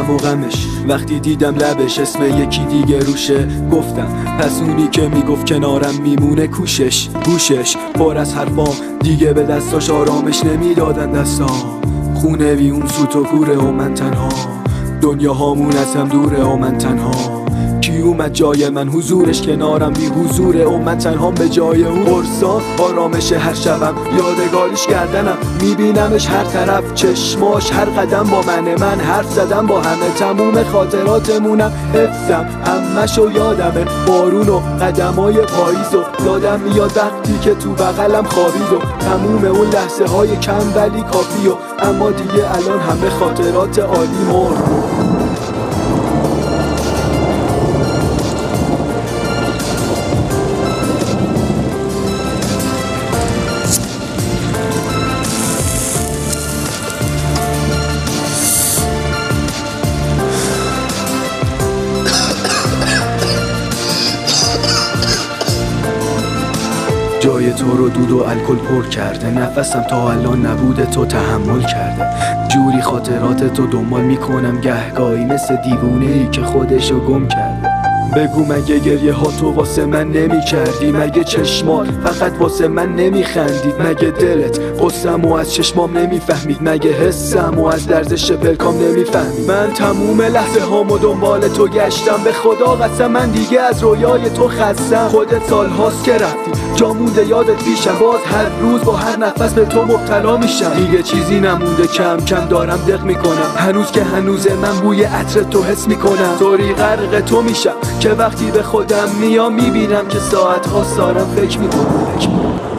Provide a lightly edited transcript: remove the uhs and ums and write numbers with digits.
دردم و غمش. وقتی دیدم لبش اسم یکی دیگه روشه، گفتم پس اونی که میگفت کنارم میمونه کوشش. گوشش پر از حرفام دیگه به دستاش آرامش نمیدادن دستام. خونه بی اون سوت و کوره و من تنها، دنیا هامون از هم دوره و من تنها. کی اومد جای من؟ حضورش کنارم بی حضوره و من تنهام به جای اون. برسا آرامش هر شبم، یادگاریش گردنم، میبینمش هر طرف، چشماش هر قدم با من حرف زدم با همه، تموم خاطراتمونم حفظم، همشو یادمه. بارون و قدمای پاییز و یادم میاد وقتی که تو بغلم خوابید و تموم اون لحظه های کم ولی کافی و اما دیگه الان همه خاطرات عالی مرد. جای تو رو دود و الکل پر کرده، نفسم تا الان نبوده تو تحمل کرده. جوری خاطرات تو دنبال میکنم گهگاهی مثل دیوونه ای که خودشو گم کرده. بگو مگه گریه ها تو واسه من نمی کردی؟ مگه چشمات فقط واسه من نمی خندید؟ مگه دلت قصم و از چشمام نمی فهمید؟ مگه حسم و از لرزش پلکام نمی فهمید؟ من تموم لحظه هامو دنبال تو گشتم، به خدا قسم من دیگه از رویای تو خستم. خودت سال هاست که رفتی، جا مونده یادت پیشم، باز هر روز با هر نفس به تو مبتلا میشم. دیگه چیزی نمونده، کم کم دارم دق میکنم، هنوز که هنوزه من بوی عطر تو حس میکنم. طوری غرق تو میشم که وقتی به خودم میام میبینم که ساعت ها دارم فکر میکنم.